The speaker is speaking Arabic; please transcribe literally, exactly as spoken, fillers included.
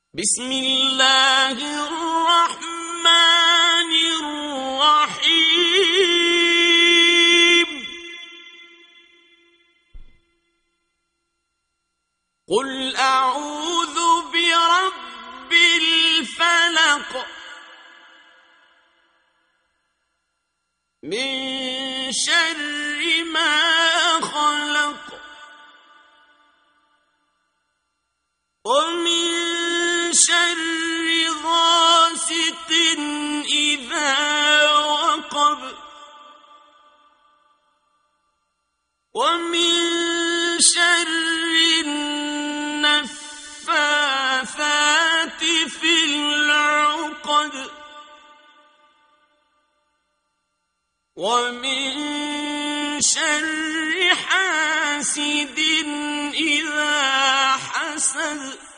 بسم الله الرحمن الرحيم قل أعوذ برب الفلق من شر ما خلق ومن شر غاسق إذا وقب ومن شر النفاثات في العقد ومن شر حاسد إذا حسد